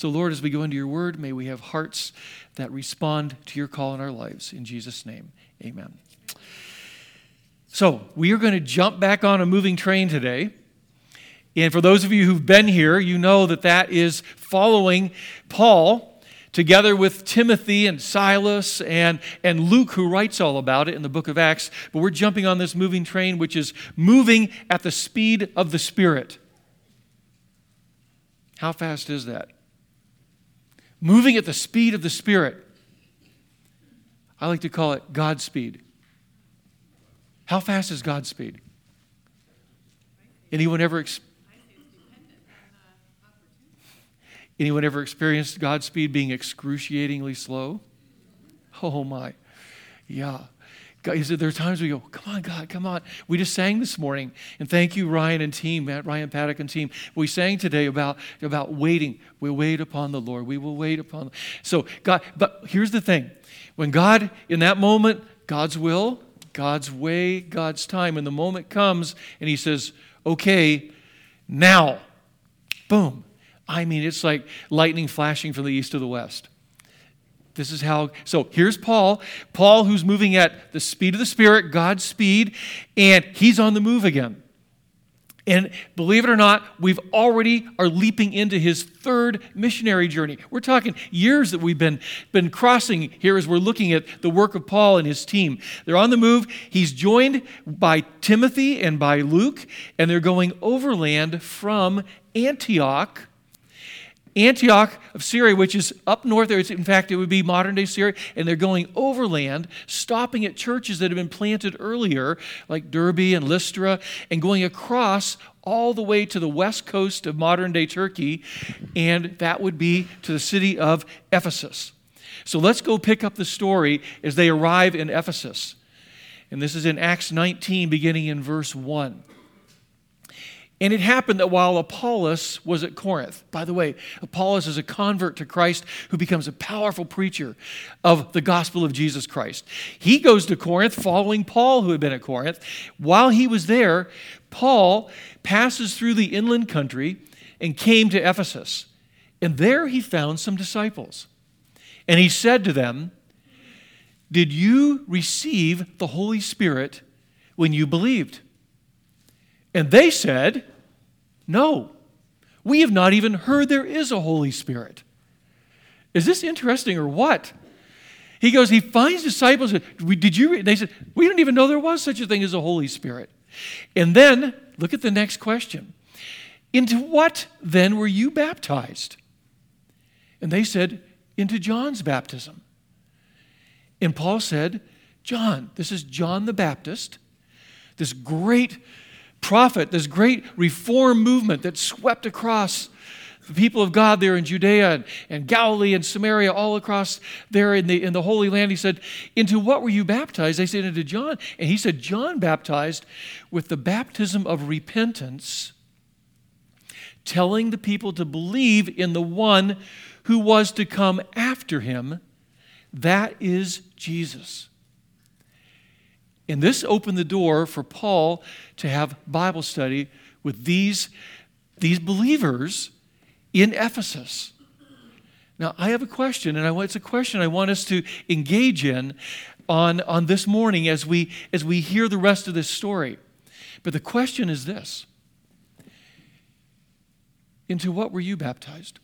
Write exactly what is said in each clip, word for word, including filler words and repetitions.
So Lord, as we go into your word, may we have hearts that respond to your call in our lives. In Jesus' name, amen. So we are going to jump back on a moving train today. And for those of you who've been here, you know that that is following Paul together with Timothy and Silas and, and Luke, who writes all about it in the book of Acts. But we're jumping on this moving train, which is moving at the speed of the Spirit. How fast is that? Moving at the speed of the Spirit. I like to call it Godspeed. How fast is Godspeed? Anyone ever ex- Anyone ever experienced Godspeed being excruciatingly slow? Oh my. Yeah. God, there are times we go, come on, God, come on. We just sang this morning, and thank you, Ryan and team, Matt, Ryan Paddock and team. We sang today about, about waiting. We'll wait upon the Lord. We will wait upon. So God, but here's the thing. When God, in that moment, God's will, God's way, God's time, and the moment comes, and he says, okay, now, boom. I mean, it's like lightning flashing from the east to the west. This is how, so here's Paul. Paul, who's moving at the speed of the Spirit, God's speed, and he's on the move again. And believe it or not, we've already are leaping into his third missionary journey. We're talking years that we've been, been crossing here as we're looking at the work of Paul and his team. They're on the move. He's joined by Timothy and by Luke, and they're going overland from Antioch, Antioch of Syria, which is up north there. It's, in fact, it would be modern-day Syria. And they're going overland, stopping at churches that have been planted earlier, like Derbe and Lystra, and going across all the way to the west coast of modern-day Turkey, and that would be to the city of Ephesus. So let's go pick up the story as they arrive in Ephesus. And this is in Acts nineteen, beginning in verse one. And it happened that while Apollos was at Corinth, by the way, Apollos is a convert to Christ who becomes a powerful preacher of the gospel of Jesus Christ. He goes to Corinth following Paul, who had been at Corinth. While he was there, Paul passes through the inland country and came to Ephesus. And there he found some disciples. And he said to them, "Did you receive the Holy Spirit when you believed?" And they said, "No, we have not even heard there is a Holy Spirit." Is this interesting or what? He goes, he finds disciples. Did you? They said, "We didn't even know there was such a thing as a Holy Spirit." And then, look at the next question. "Into what then were you baptized?" And they said, "Into John's baptism." And Paul said, "John, this is John the Baptist, this great prophet, this great reform movement that swept across the people of God there in Judea and, and Galilee and Samaria, all across there in the, in the Holy Land." He said, "Into what were you baptized?" They said, "Into John." And he said, "John baptized with the baptism of repentance, telling the people to believe in the one who was to come after him, that is Jesus." And this opened the door for Paul to have Bible study with these, these believers in Ephesus. Now, I have a question, and I, it's a question I want us to engage in on, on this morning as we, as we hear the rest of this story. But the question is this: into what were you baptized?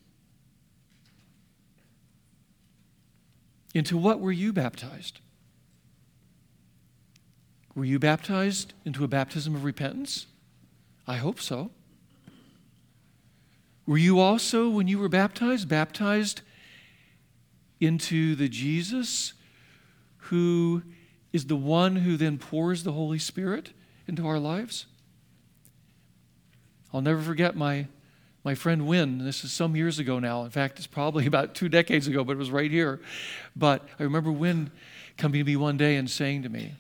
Into what were you baptized? Were you baptized into a baptism of repentance? I hope so. Were you also, when you were baptized, baptized into the Jesus who is the one who then pours the Holy Spirit into our lives? I'll never forget my, my friend Wynn. This is some years ago now. In fact, it's probably about two decades ago, but it was right here. But I remember Wynn coming to me one day and saying to me,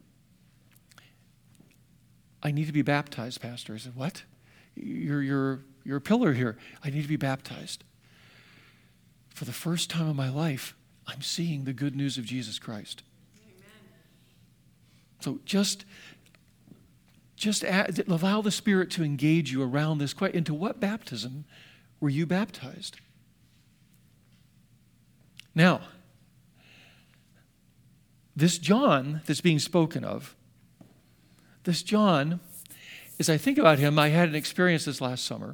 "I need to be baptized, Pastor." I said, "What? You're, you're, you're a pillar here. I need to be baptized." For the first time in my life, I'm seeing the good news of Jesus Christ. Amen. So just, just add, allow the Spirit to engage you around this question. Into what baptism were you baptized? Now, this John that's being spoken of, this John, as I think about him, I had an experience this last summer.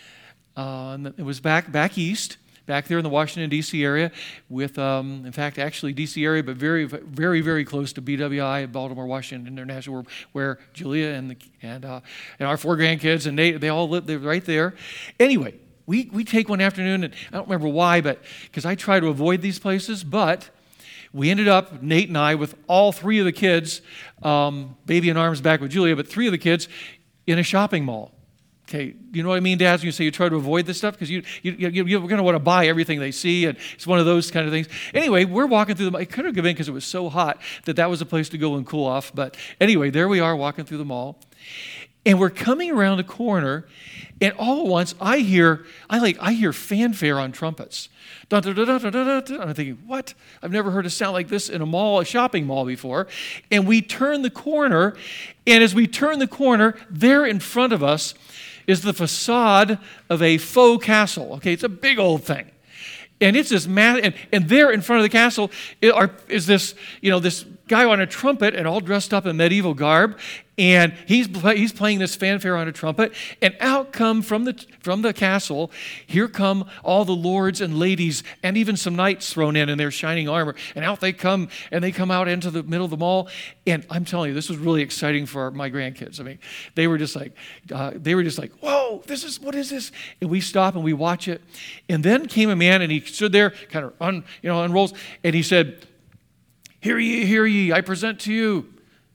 Uh, and it was back back east, back there in the Washington, D C area with, um, in fact, actually D C area, but very, very, very close to B W I, Baltimore, Washington International, where Julia and the, and, uh, and our four grandkids, and they, they all live there, right there. Anyway, we, we take one afternoon, and I don't remember why, but because I try to avoid these places, but we ended up, Nate and I, with all three of the kids, um, baby in arms back with Julia, but three of the kids in a shopping mall. Okay, you know what I mean, dads, when you say you try to avoid this stuff? Because you, you, you, you're going to want to buy everything they see, and it's one of those kind of things. Anyway, we're walking through the mall. It could have been because it was so hot that that was a place to go and cool off. But anyway, there we are walking through the mall. And we're coming around a corner, and all at once, I hear, I like, I hear fanfare on trumpets. Dun, dun, dun, dun, dun, dun, dun. I'm thinking, what? I've never heard a sound like this in a mall, a shopping mall before. And we turn the corner, and as we turn the corner, there in front of us is the facade of a faux castle. Okay, it's a big old thing. And it's this massive, and, and there in front of the castle is this, you know, this guy on a trumpet and all dressed up in medieval garb, and he's he's playing this fanfare on a trumpet, and out come from the from the castle, here come all the lords and ladies, and even some knights thrown in in their shining armor, and out they come, and they come out into the middle of the mall, and I'm telling you, this was really exciting for our, my grandkids. I mean, they were just like, uh, they were just like, whoa, this is, what is this? And we stop and we watch it, and then came a man, and he stood there, kind of un, you know, unrolls, and he said, "Hear ye, hear ye, I present to you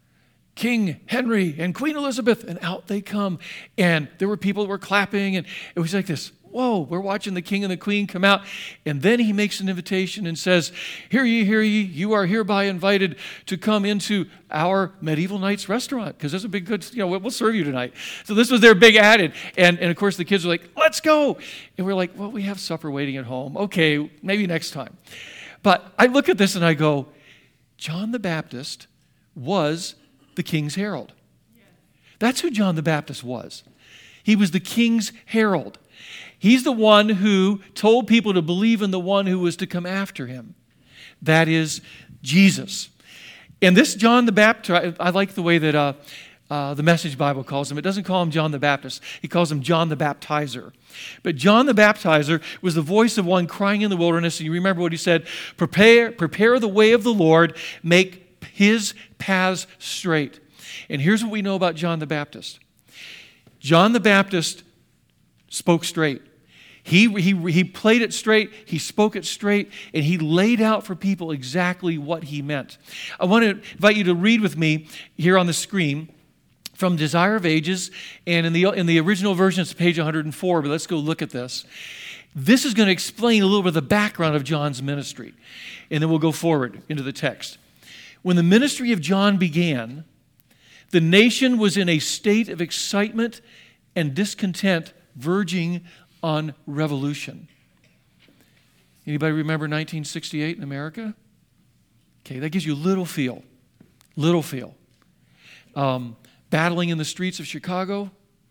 King Henry and Queen Elizabeth." And out they come. And there were people that were clapping, and it was like this, whoa, we're watching the king and the queen come out. And then he makes an invitation and says, "Hear ye, hear ye, you are hereby invited to come into our Medieval Knights restaurant, because there's a big good, you know, we'll serve you tonight." So this was their big added. And, and of course the kids were like, "Let's go." And we're like, well, we have supper waiting at home. Okay, maybe next time. But I look at this and I go, John the Baptist was the king's herald. That's who John the Baptist was. He was the king's herald. He's the one who told people to believe in the one who was to come after him. That is Jesus. And this John the Baptist, I like the way that uh, uh, the Message Bible calls him. It doesn't call him John the Baptist. He calls him John the Baptizer. But John the Baptizer was the voice of one crying in the wilderness. And you remember what he said, prepare, prepare the way of the Lord, make his paths straight. And here's what we know about John the Baptist. John the Baptist spoke straight. He, he, he played it straight, he spoke it straight, and he laid out for people exactly what he meant. I want to invite you to read with me here on the screen from Desire of Ages, and in the, in the original version it's page one hundred four, but let's go look at this. This is going to explain a little bit of the background of John's ministry, and then we'll go forward into the text. When the ministry of John began, the nation was in a state of excitement and discontent verging on revolution. Anybody remember nineteen sixty-eight in America? Okay, that gives you a little feel. Little feel. Um, battling in the streets of Chicago.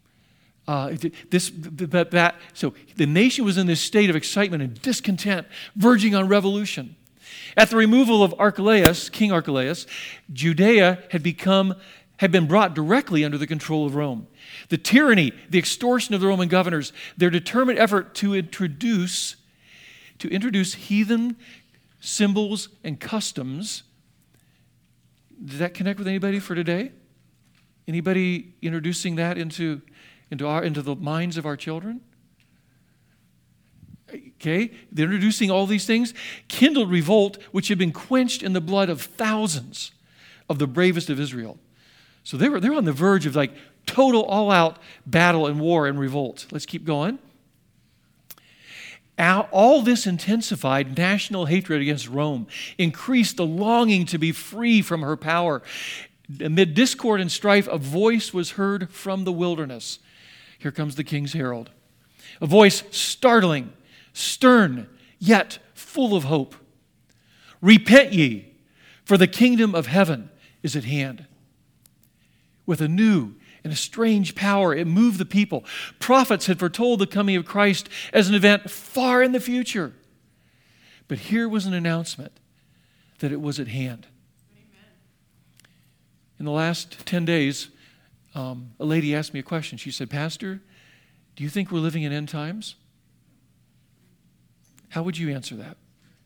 Uh, this, that, that, so the nation was in this state of excitement and discontent, verging on revolution. At the removal of Archelaus, King Archelaus, Judea had become had been brought directly under the control of Rome. The tyranny, the extortion of the Roman governors, their determined effort to introduce, to introduce heathen symbols and customs. Does that connect with anybody for today? Anybody introducing that into, into, our, into the minds of our children? Okay, they're introducing all these things, kindled revolt which had been quenched in the blood of thousands of the bravest of Israel. So they were, they were on the verge of like total all-out battle and war and revolt. Let's keep going. All this intensified national hatred against Rome, increased the longing to be free from her power. Amid discord and strife, a voice was heard from the wilderness. Here comes the king's herald. A voice startling, stern, yet full of hope. Repent ye, for the kingdom of heaven is at hand. With a new and a strange power, it moved the people. Prophets had foretold the coming of Christ as an event far in the future. But here was an announcement that it was at hand. Amen. In the last ten days, um, a lady asked me a question. She said, Pastor, do you think we're living in end times? How would you answer that?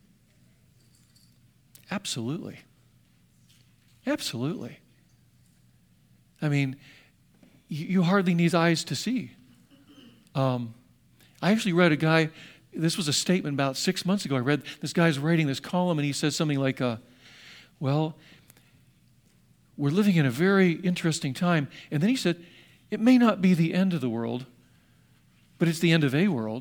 Absolutely. Absolutely. I mean, you, you hardly need eyes to see. Um, I actually read a guy, this was a statement about six months ago. I read this guy's writing this column, and he says something like, uh, well, we're living in a very interesting time. And then he said, it may not be the end of the world, but it's the end of a world.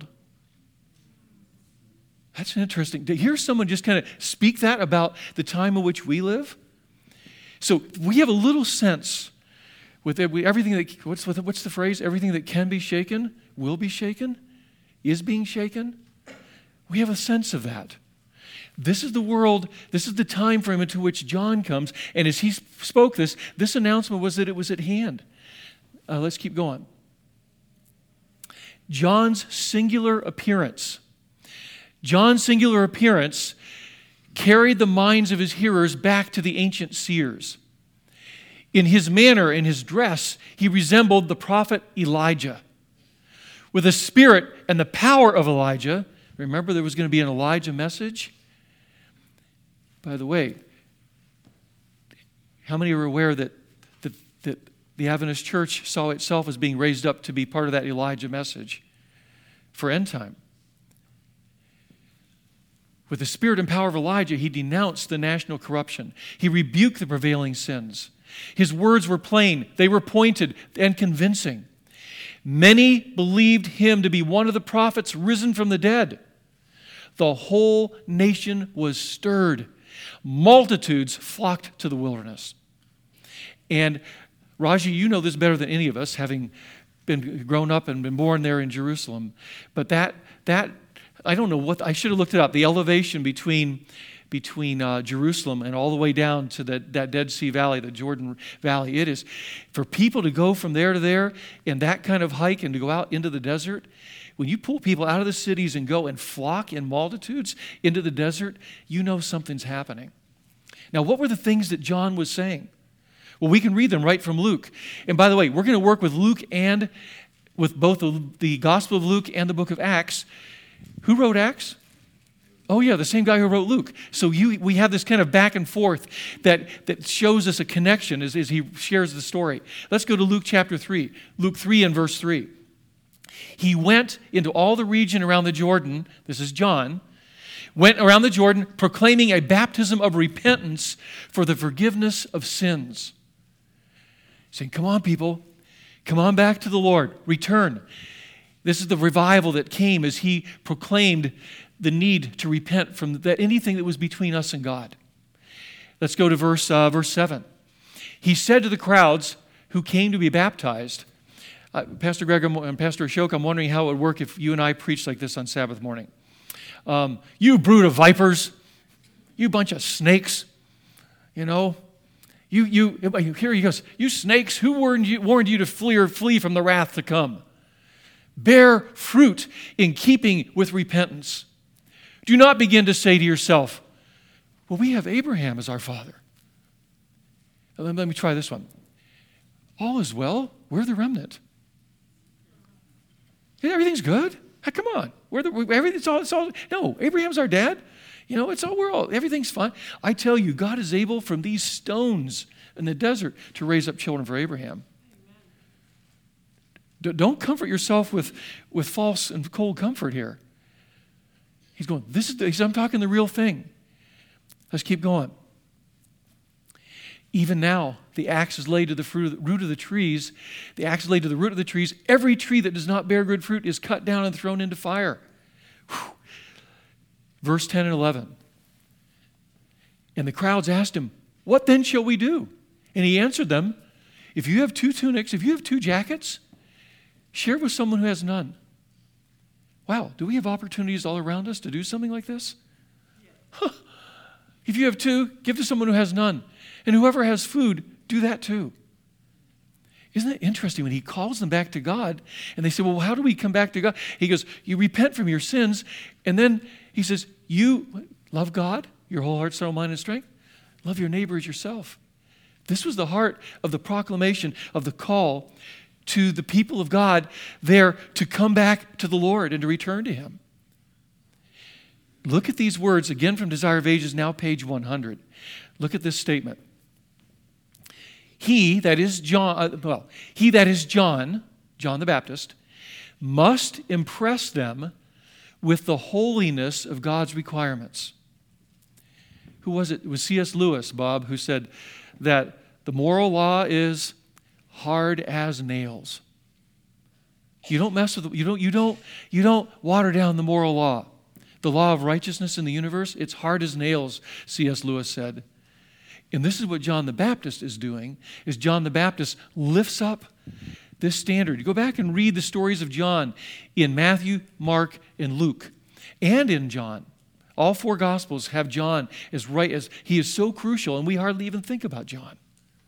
That's interesting. To hear someone just kind of speak that about the time in which we live. So we have a little sense with everything that, what's, what's the phrase? Everything that can be shaken will be shaken, is being shaken. We have a sense of that. This is the world, this is the time frame into which John comes. And as he spoke this, this announcement was that it was at hand. Uh, let's keep going. John's singular appearance. John's singular appearance carried the minds of his hearers back to the ancient seers. In his manner, in his dress, he resembled the prophet Elijah. With the spirit and the power of Elijah, remember there was going to be an Elijah message? By the way, how many are aware that, that, that the Adventist Church saw itself as being raised up to be part of that Elijah message for end time? With the spirit and power of Elijah, he denounced the national corruption. He rebuked the prevailing sins. His words were plain, they were pointed and convincing. Many believed him to be one of the prophets risen from the dead. The whole nation was stirred. Multitudes flocked to the wilderness. And Raji, you know this better than any of us, having been grown up and been born there in Jerusalem. But that, that I don't know what, I should have looked it up, the elevation between, between uh, Jerusalem and all the way down to the, that Dead Sea Valley, the Jordan Valley. It is, for people to go from there to there in that kind of hike and to go out into the desert, when you pull people out of the cities and go and flock in multitudes into the desert, you know something's happening. Now, what were the things that John was saying? Well, we can read them right from Luke. And by the way, we're going to work with Luke and with both the, the Gospel of Luke and the book of Acts. Who wrote Acts? Oh yeah, the same guy who wrote Luke. So you, we have this kind of back and forth that, that shows us a connection as, as he shares the story. Let's go to Luke chapter three. Luke three and verse three. He went into all the region around the Jordan, this is John, went around the Jordan proclaiming a baptism of repentance for the forgiveness of sins. Saying, come on people, come on back to the Lord, return. This is the revival that came as he proclaimed the need to repent from that, anything that was between us and God. Let's go to verse, uh, verse seven. He said to the crowds who came to be baptized, uh, Pastor Greg and Pastor Ashok, I'm wondering how it would work if you and I preached like this on Sabbath morning. Um, you brood of vipers, you bunch of snakes, you know, you, you, here he goes, you snakes, who warned you, warned you to flee or flee from the wrath to come? Bear fruit in keeping with repentance. Do not begin to say to yourself, well, we have Abraham as our father. Let me try this one. All is well. We're the remnant. Yeah, everything's good. Hey, come on. We're the, everything's all, it's all, no, Abraham's our dad. You know, it's all, we're all, everything's fine. I tell you, God is able from these stones in the desert to raise up children for Abraham. Don't comfort yourself with, with false and cold comfort here. He's going, this is, the, he's, I'm talking the real thing. Let's keep going. Even now, the axe is laid to the fruit of the, root of the trees. The axe is laid to the root of the trees. Every tree that does not bear good fruit is cut down and thrown into fire. Whew. Verse ten and eleven. And the crowds asked him, what then shall we do? And he answered them, if you have two tunics, if you have two jackets, share with someone who has none. Wow, do we have opportunities all around us to do something like this? Huh. If you have two, give to someone who has none. And whoever has food, do that too. Isn't it interesting when he calls them back to God and they say, well, how do we come back to God? He goes, you repent from your sins. And then he says, you, Love God, your whole heart, soul, mind, and strength. Love your neighbor as yourself. This was the heart of the proclamation of the call to the people of God there to come back to the Lord and to return to Him. Look at these words again from Desire of Ages, now page one hundred. Look at this statement. He, that is John, uh, well, he that is John, John the Baptist, must impress them with the holiness of God's requirements. Who was it? It was C S Lewis, Bob, who said that the moral law is hard as nails. You don't mess with it. You don't, you don't, you don't water down the moral law. The law of righteousness in the universe, it's hard as nails, C S Lewis said. And this is what John the Baptist is doing, is John the Baptist lifts up this standard. You go back and read the stories of John in Matthew, Mark, and Luke, and in John. All four Gospels have John as right as he is so crucial, and we hardly even think about John.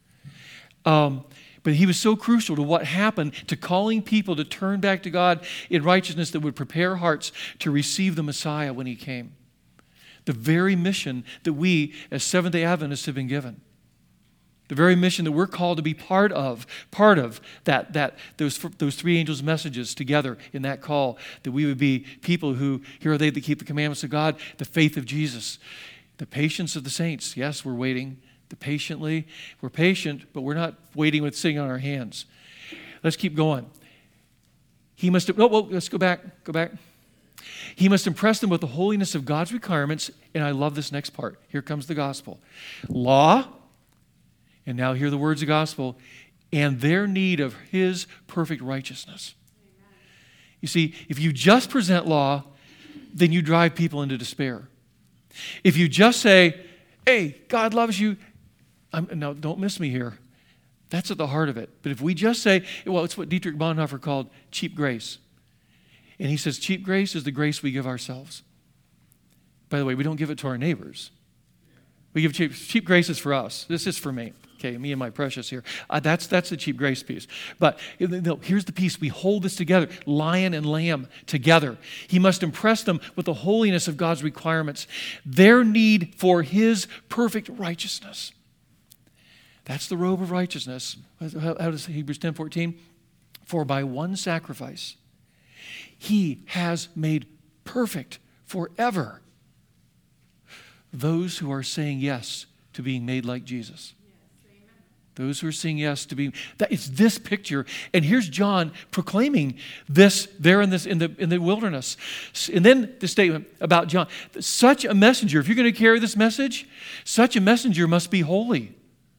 Um, but he was so crucial to what happened, to calling people to turn back to God in righteousness that would prepare hearts to receive the Messiah when He came. The very mission that we as Seventh-day Adventists have been given. The very mission that we're called to be part of, part of that, that those, those three angels' messages together in that call, that we would be people who, here are they that keep the commandments of God, the faith of Jesus, the patience of the saints. Yes, we're waiting, the patiently. We're patient, but we're not waiting with sitting on our hands. Let's keep going. He must, oh, well, let's go back, go back. He must impress them with the holiness of God's requirements, and I love this next part. Here comes the gospel. Law, and now hear the words of gospel, and their need of His perfect righteousness. Amen. You see, if you just present law, then you drive people into despair. If you just say, hey, God loves you, I'm, now don't miss me here. That's at the heart of it. But if we just say, well, it's what Dietrich Bonhoeffer called cheap grace. And he says cheap grace is the grace we give ourselves. By the way, we don't give it to our neighbors. We give cheap, cheap grace is for us. This is for me. Okay, me and my precious here. Uh, that's that's the cheap grace piece. But no, here's the piece. We hold this together, lion and lamb together. He must impress them with the holiness of God's requirements, their need for His perfect righteousness. That's the robe of righteousness. How does Hebrews ten fourteen? For by one sacrifice, He has made perfect forever those who are saying yes to being made like Jesus. Those who are saying yes to being, that it's this picture. And here's John proclaiming this there in this in the in the wilderness. And then the statement about John. Such a messenger, if you're going to carry this message, such a messenger must be holy.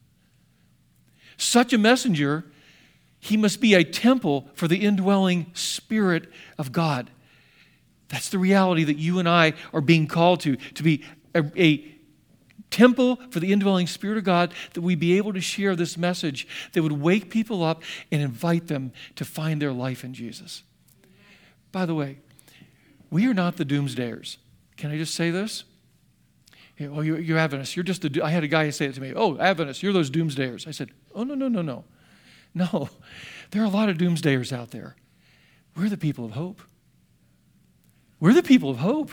Such a messenger, he must be a temple for the indwelling Spirit of God. That's the reality that you and I are being called to, to be a, a temple for the indwelling Spirit of God, that we be able to share this message that would wake people up and invite them to find their life in Jesus. By the way, we are not the doomsdayers. Can I just say this? Oh, you're, you're Adventists. You're just the, I had a guy say it to me. Oh, Adventists, you're those doomsdayers. I said, oh, no, no, no, no. No, there are a lot of doomsdayers out there. We're the people of hope. We're the people of hope.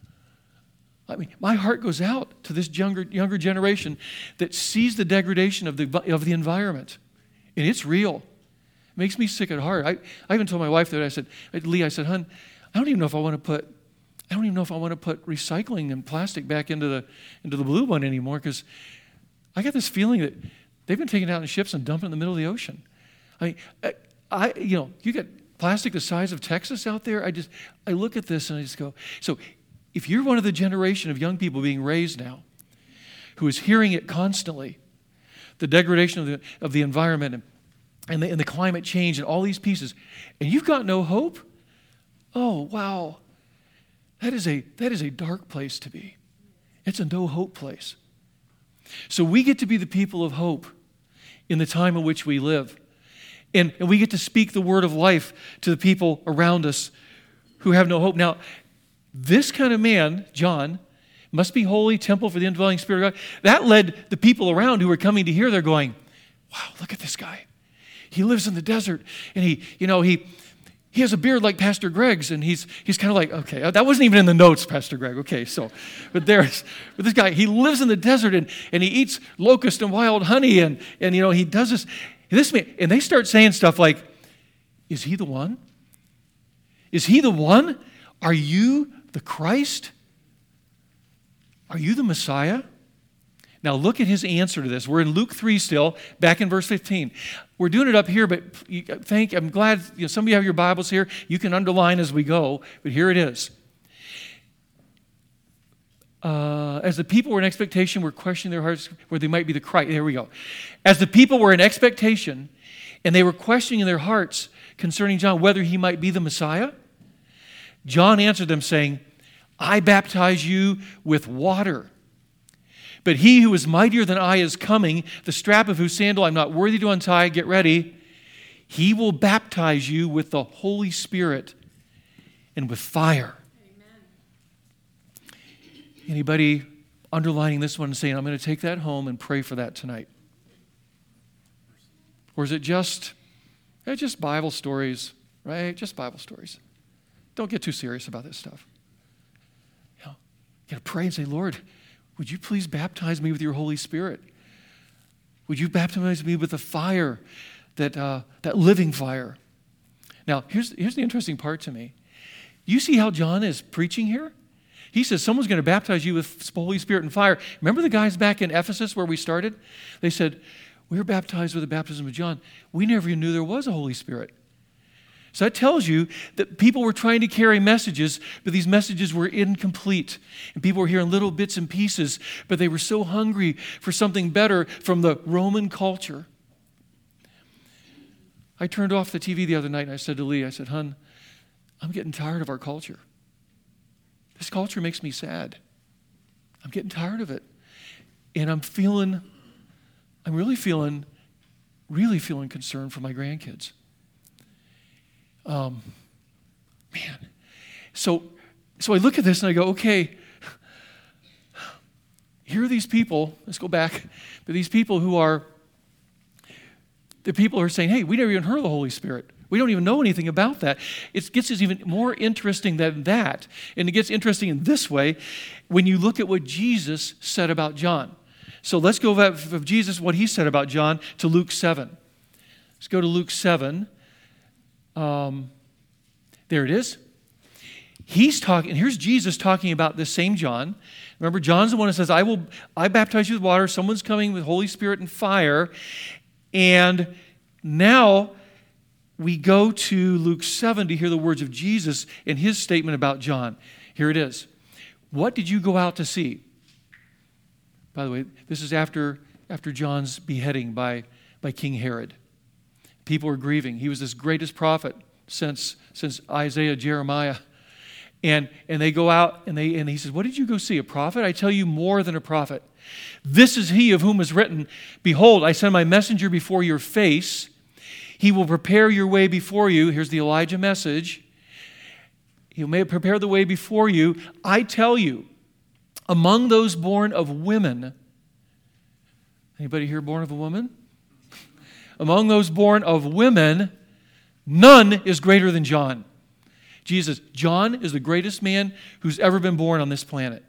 I mean, my heart goes out to this younger, younger generation that sees the degradation of the, of the environment. And it's real. It makes me sick at heart. I, I even told my wife that, I said, Lee, I said, hon, I don't even know if I want to put, I don't even know if I want to put recycling and plastic back into the, into the blue one anymore, because I got this feeling that they've been taking it out in ships and dumping it in the middle of the ocean. I mean, I, I you know, you got plastic the size of Texas out there. I just, I look at this and I just go, so if you're one of the generation of young people being raised now who is hearing it constantly, the degradation of the, of the environment and, and, the, and the climate change and all these pieces, and you've got no hope, oh, wow, that is a, that is a dark place to be. It's a no hope place. So we get to be the people of hope in the time in which we live. And, and we get to speak the word of life to the people around us who have no hope. Now, this kind of man, John, must be holy, temple for the indwelling Spirit of God. That led the people around who were coming to hear, they're going, wow, look at this guy. He lives in the desert, and he, you know, he he has a beard like Pastor Greg's, and he's he's kind of like, okay, that wasn't even in the notes, Pastor Greg. Okay, so, but there's, but this guy, he lives in the desert, and, and he eats locust and wild honey, and, and, you know, he does this, this man, and they start saying stuff like, is he the one? Is he the one? Are you the Christ? Are you the Messiah? Now look at his answer to this. We're in Luke three still, back in verse fifteen. We're doing it up here, but thank, I'm glad, you know, some of you have your Bibles here. You can underline as we go, but here it is. Uh, as the people were in expectation, were questioning their hearts where they might be the Christ. There we go. As the people were in expectation, and they were questioning in their hearts concerning John whether he might be the Messiah, John answered them saying, I baptize you with water. But he who is mightier than I is coming, the strap of whose sandal I'm not worthy to untie. Get ready. He will baptize you with the Holy Spirit and with fire. Amen. Anybody underlining this one and saying, I'm going to take that home and pray for that tonight? Or is it just, eh, just Bible stories, right? Just Bible stories. Don't get too serious about this stuff. You know, you got to pray and say, Lord, would you please baptize me with your Holy Spirit? Would you baptize me with the fire, that uh, that living fire? Now, here's, here's the interesting part to me. You see how John is preaching here? He says someone's going to baptize you with Holy Spirit and fire. Remember the guys back in Ephesus where we started? They said, we were baptized with the baptism of John. We never even knew there was a Holy Spirit. So that tells you that people were trying to carry messages, but these messages were incomplete. And people were hearing little bits and pieces, but they were so hungry for something better from the Roman culture. I turned off the T V the other night and I said to Lee, I said, hon, I'm getting tired of our culture. This culture makes me sad. I'm getting tired of it. And I'm feeling, I'm really feeling, really feeling concerned for my grandkids. Um, man, so so I look at this and I go, okay, here are these people, let's go back, but these people who are, the people who are saying, hey, we never even heard of the Holy Spirit. We don't even know anything about that. It gets us even more interesting than that. And it gets interesting in this way when you look at what Jesus said about John. So let's go from Jesus, what he said about John, to Luke seven. Let's go to Luke seven. Um, there it is. He's talking, and here's Jesus talking about this same John. Remember, John's the one that says, I will, I baptize you with water. Someone's coming with Holy Spirit and fire. And now we go to Luke seven to hear the words of Jesus in his statement about John. Here it is. What did you go out to see? By the way, this is after, after John's beheading by, by King Herod. People were grieving. He was this greatest prophet since, since Isaiah, Jeremiah. And, and they go out and, they, and he says, what did you go see? A prophet? I tell you, more than a prophet. This is he of whom is written, behold, I send my messenger before your face. He will prepare your way before you. Here's the Elijah message. He may prepare the way before you. I tell you, among those born of women, anybody here born of a woman? Among those born of women, none is greater than John. Jesus, John is the greatest man who's ever been born on this planet.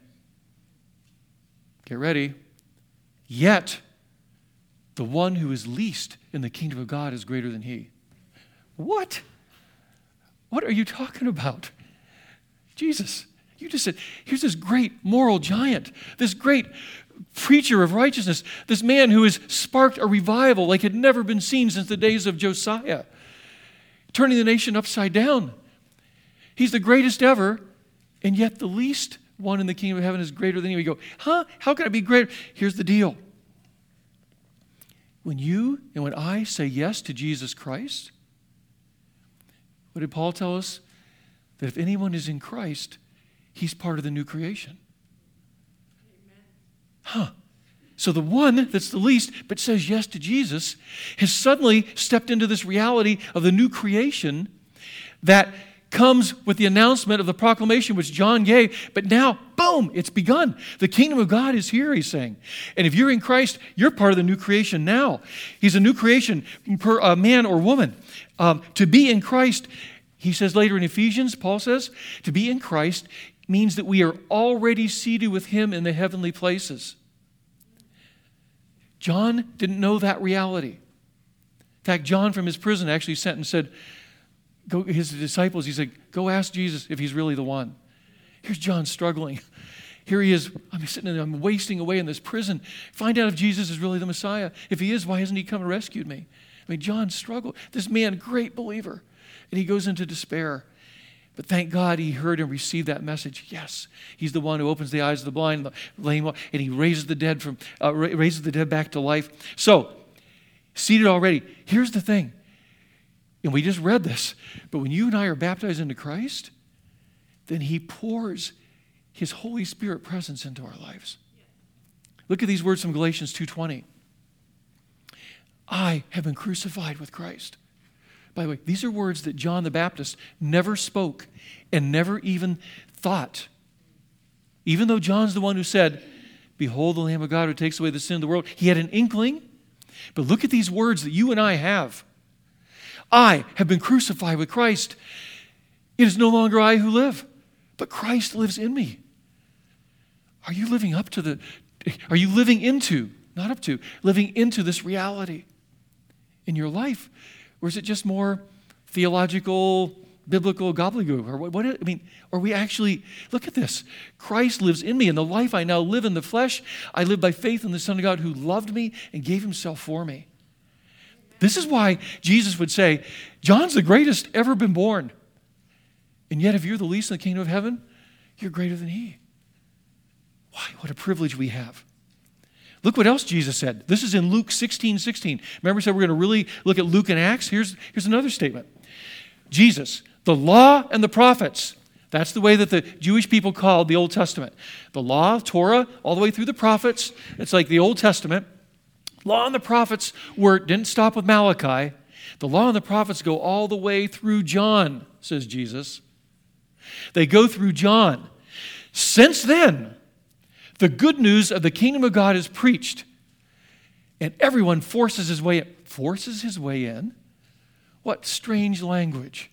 Get ready. Yet, the one who is least in the kingdom of God is greater than he. What? What are you talking about? Jesus, you just said, here's this great moral giant, this great preacher of righteousness, this man who has sparked a revival like had never been seen since the days of Josiah, turning the nation upside down. He's the greatest ever, and yet the least one in the kingdom of heaven is greater than you. You go, huh? How can I be greater? Here's the deal. When you and when I say yes to Jesus Christ, what did Paul tell us? That if anyone is in Christ, he's part of the new creation. Huh. So the one that's the least but says yes to Jesus has suddenly stepped into this reality of the new creation that comes with the announcement of the proclamation which John gave. But now, boom, it's begun. The kingdom of God is here, he's saying. And if you're in Christ, you're part of the new creation now. He's a new creation per uh, man or woman. Um, to be in Christ, He says later in Ephesians, Paul says, to be in Christ means that we are already seated with him in the heavenly places. John didn't know that reality. In fact, John from his prison actually sent and said, go, his disciples, he said, go ask Jesus if he's really the one. Here's John struggling. Here he is, I'm sitting there, I'm wasting away in this prison. Find out if Jesus is really the Messiah. If he is, why hasn't he come and rescued me? I mean, John struggled. This man, great believer. And he goes into despair. But thank God he heard and received that message. Yes, he's the one who opens the eyes of the blind, the lame, and he raises the dead from uh, raises the dead back to life. So, seated already. Here's the thing, and we just read this. But when you and I are baptized into Christ, then he pours his Holy Spirit presence into our lives. Look at these words from Galatians two twenty. I have been crucified with Christ. By the way, these are words that John the Baptist never spoke and never even thought. Even though John's the one who said, behold the Lamb of God who takes away the sin of the world. He had an inkling. But look at these words that you and I have. I have been crucified with Christ. It is no longer I who live, but Christ lives in me. Are you living up to the, are you living into, not up to, living into this reality in your life? Or is it just more theological, biblical gobbledygook? Or what, what, I mean, are we actually, look at this. Christ lives in me, and the life I now live in the flesh, I live by faith in the Son of God who loved me and gave himself for me. This is why Jesus would say, John's the greatest ever been born. And yet if you're the least in the kingdom of heaven, you're greater than he. Why? What a privilege we have. Look what else Jesus said. This is in Luke sixteen sixteen. Remember, we said we're going to really look at Luke and Acts? Here's, here's another statement. Jesus, the law and the prophets. That's the way that the Jewish people called the Old Testament. The law, Torah, all the way through the prophets. It's like the Old Testament. Law and the prophets were, didn't stop with Malachi. The law and the prophets go all the way through John, says Jesus. They go through John. Since then, the good news of the kingdom of God is preached, and everyone forces his way in. Forces his way in? What strange language.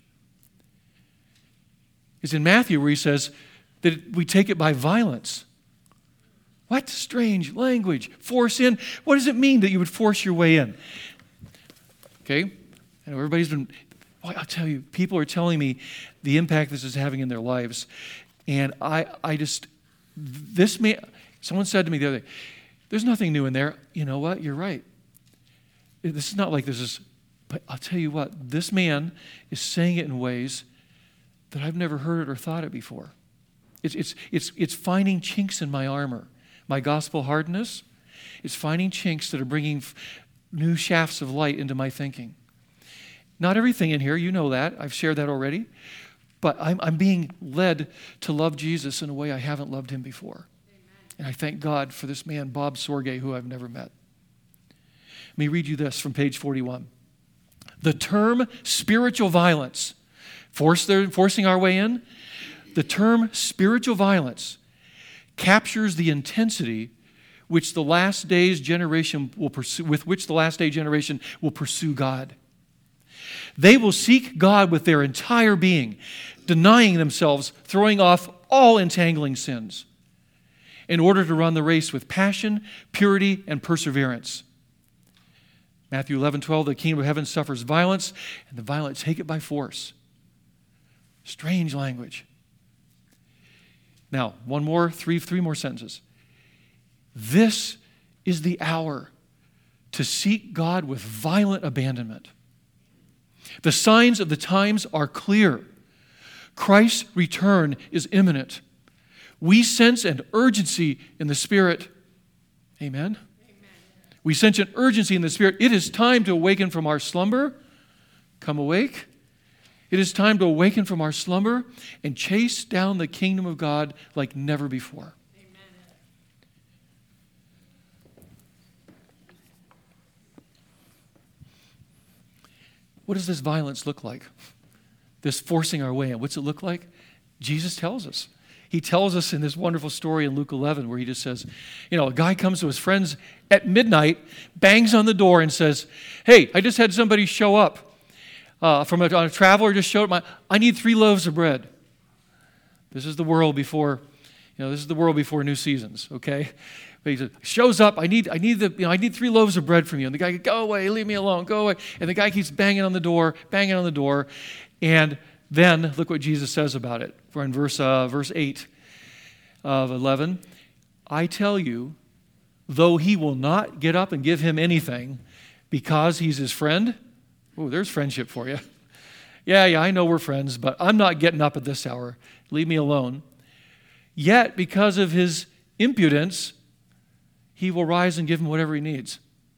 It's in Matthew where he says that we take it by violence. What strange language. Force in. What does it mean that you would force your way in? Okay? And everybody's been, well, I'll tell you, people are telling me the impact this is having in their lives. And I, I just, this man, someone said to me the other day, there's nothing new in there. You know what? You're right. This is not like this is, but I'll tell you what, this man is saying it in ways that I've never heard it or thought it before. It's, it's, it's, it's finding chinks in my armor. My gospel hardness is finding chinks that are bringing f- new shafts of light into my thinking. Not everything in here, you know that. I've shared that already. But I'm, I'm being led to love Jesus in a way I haven't loved him before. Amen. And I thank God for this man, Bob Sorge, who I've never met. Let me read you this from page forty-one. The term spiritual violence, force their, forcing our way in, the term spiritual violence captures the intensity which the last days generation will pursue, with which the last day generation will pursue God. They will seek God with their entire being, denying themselves, throwing off all entangling sins, in order to run the race with passion, purity, and perseverance. Matthew eleven twelve, the kingdom of heaven suffers violence, and the violent take it by force. Strange language. Now, one more, three, three more sentences. This is the hour to seek God with violent abandonment. The signs of the times are clear. Christ's return is imminent. We sense an urgency in the Spirit. Amen? Amen. We sense an urgency in the Spirit. It is time to awaken from our slumber. Come awake. It is time to awaken from our slumber and chase down the kingdom of God like never before. Amen. What does this violence look like? This forcing our way in. What's it look like? Jesus tells us. He tells us in this wonderful story in Luke eleven where he just says, you know, a guy comes to his friends at midnight, bangs on the door and says, hey, I just had somebody show up. Uh, from a, a traveler just showed my, I need three loaves of bread. This is the world before, you know, this is the world before new seasons, okay? But he says, shows up, I need, I need the, you know, I need three loaves of bread from you. And the guy goes, go away, leave me alone, go away. And the guy keeps banging on the door, banging on the door. And then look what Jesus says about it. We're in verse, uh, verse eight of eleven. I tell you, though he will not get up and give him anything because he's his friend. Oh, there's friendship for you. Yeah, yeah, I know we're friends, but I'm not getting up at this hour. Leave me alone. Yet, because of his impudence, he will rise and give him whatever he needs.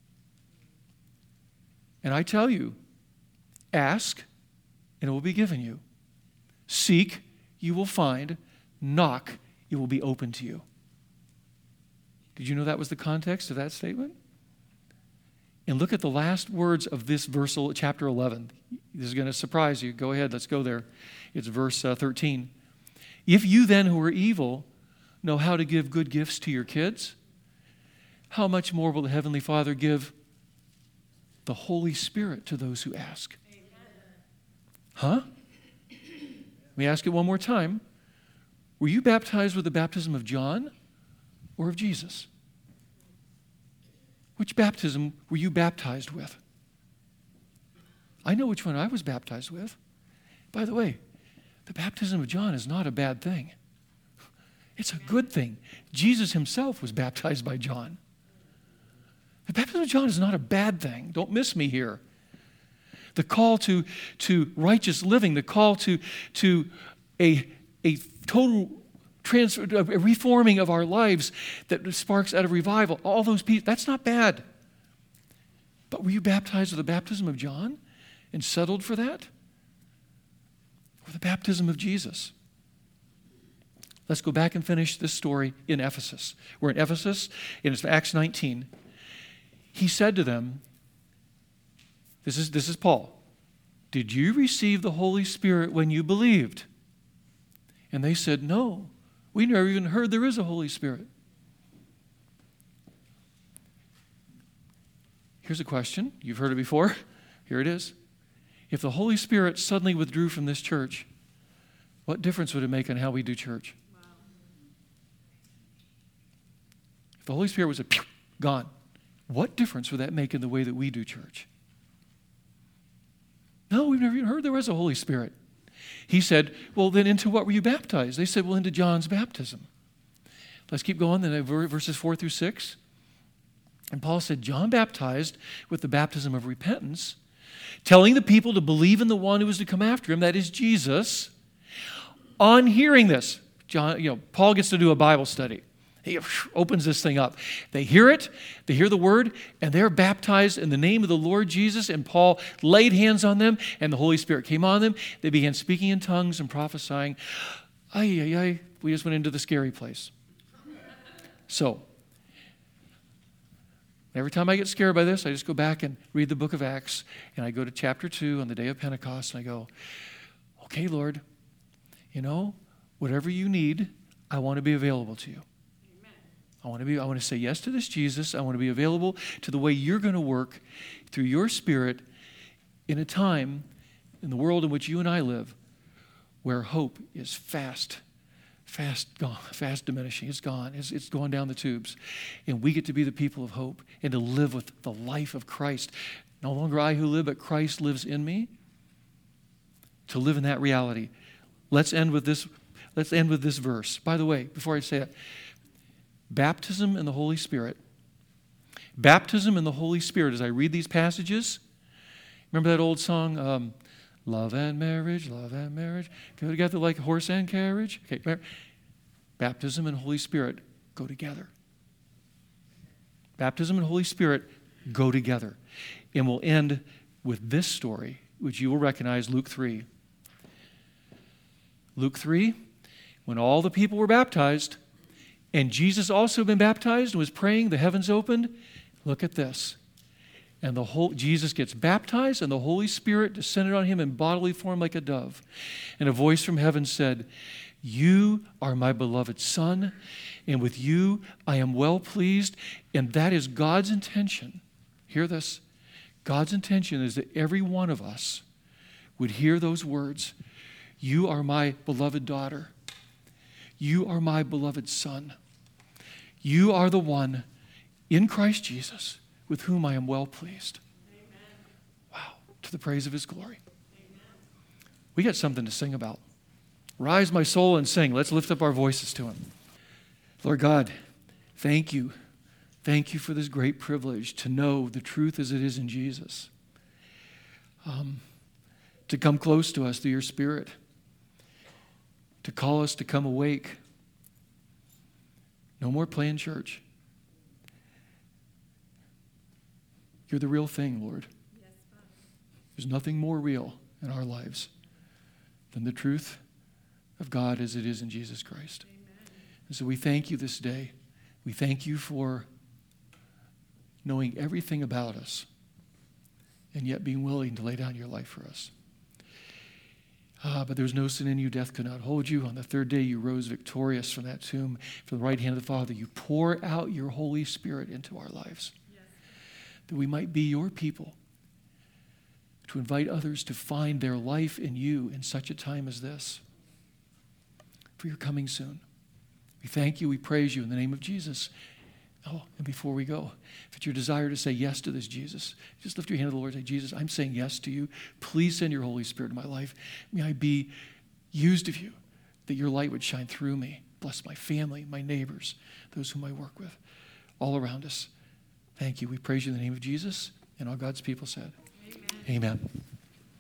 And I tell you, ask, and it will be given you. Seek, you will find. Knock, it will be open to you. Did you know that was the context of that statement? And look at the last words of this verse, chapter eleven. This is going to surprise you. Go ahead, let's go there. It's verse uh, thirteen. If you then who are evil know how to give good gifts to your kids, how much more will the Heavenly Father give the Holy Spirit to those who ask? Amen. Huh? Let me ask it one more time. Were you baptized with the baptism of John or of Jesus? Which baptism were you baptized with? I know which one I was baptized with. By the way, the baptism of John is not a bad thing. It's a good thing. Jesus himself was baptized by John. The baptism of John is not a bad thing. Don't miss me here. The call to, to righteous living, the call to, to a, a total transfer, a reforming of our lives that sparks out of revival, all those pieces, that's not bad. But were you baptized with the baptism of John and settled for that? Or the baptism of Jesus? Let's go back and finish this story in Ephesus. We're in Ephesus, and it's Acts nineteen. He said to them, this is, this is Paul, did you receive the Holy Spirit when you believed? And they said, no, we never even heard there is a Holy Spirit. Here's a question. You've heard it before. Here it is. If the Holy Spirit suddenly withdrew from this church, what difference would it make on how we do church? Wow. If the Holy Spirit was a pew, gone, what difference would that make in the way that we do church? No, we've never even heard there was a Holy Spirit. He said, well, then into what were you baptized? They said, well, into John's baptism. Let's keep going, then verses four through six. And Paul said, John baptized with the baptism of repentance, telling the people to believe in the one who was to come after him, that is Jesus. On hearing this, John, you know, Paul gets to do a Bible study. He opens this thing up. They hear it, they hear the word, and they're baptized in the name of the Lord Jesus. And Paul laid hands on them, and the Holy Spirit came on them. They began speaking in tongues and prophesying. Ay, ay, ay. We just went into the scary place. So, every time I get scared by this, I just go back and read the book of Acts, and I go to chapter two on the day of Pentecost, and I go, okay, Lord, you know, whatever you need, I want to be available to you. I want to be, I want to say yes to this Jesus. I want to be available to the way you're going to work through your Spirit in a time in the world in which you and I live where hope is fast, fast gone, fast diminishing. It's gone. It's, it's going down the tubes. And we get to be the people of hope and to live with the life of Christ. No longer I who live, but Christ lives in me. To live in that reality. Let's end with this, let's end with this verse. By the way, before I say that, baptism in the Holy Spirit. Baptism in the Holy Spirit. As I read these passages, remember that old song, um, love and marriage, love and marriage, go together like horse and carriage? Okay, baptism and Holy Spirit go together. Baptism and Holy Spirit go together. And we'll end with this story, which you will recognize, Luke three. Luke three, when all the people were baptized, and Jesus also had been baptized and was praying, the heavens opened. Look at this. And the whole Jesus gets baptized, and the Holy Spirit descended on him in bodily form like a dove. And a voice from heaven said, you are my beloved Son, and with you I am well pleased. And that is God's intention. Hear this. God's intention is that every one of us would hear those words, you are my beloved daughter. You are my beloved son. You are the one in Christ Jesus with whom I am well pleased. Amen. Wow, to the praise of his glory. Amen. We got something to sing about. Rise, my soul, and sing. Let's lift up our voices to him. Lord God, thank you. Thank you for this great privilege to know the truth as it is in Jesus. Um, to come close to us through your Spirit. To call us to come awake. No more playing church. You're the real thing, Lord. Yes, Father. There's nothing more real in our lives than the truth of God as it is in Jesus Christ. Amen. And so we thank you this day. We thank you for knowing everything about us and yet being willing to lay down your life for us. Ah, but there's no sin in you. Death could not hold you. On the third day, you rose victorious from that tomb. From the right hand of the Father, you pour out your Holy Spirit into our lives. Yes. That we might be your people, to invite others to find their life in you in such a time as this. For your coming soon. We thank you. We praise you in the name of Jesus. Oh, and before we go, if it's your desire to say yes to this Jesus, just lift your hand to the Lord and say, Jesus, I'm saying yes to you. Please send your Holy Spirit in my life. May I be used of you, that your light would shine through me. Bless my family, my neighbors, those whom I work with, all around us. Thank you. We praise you in the name of Jesus. And all God's people said, Amen. Amen.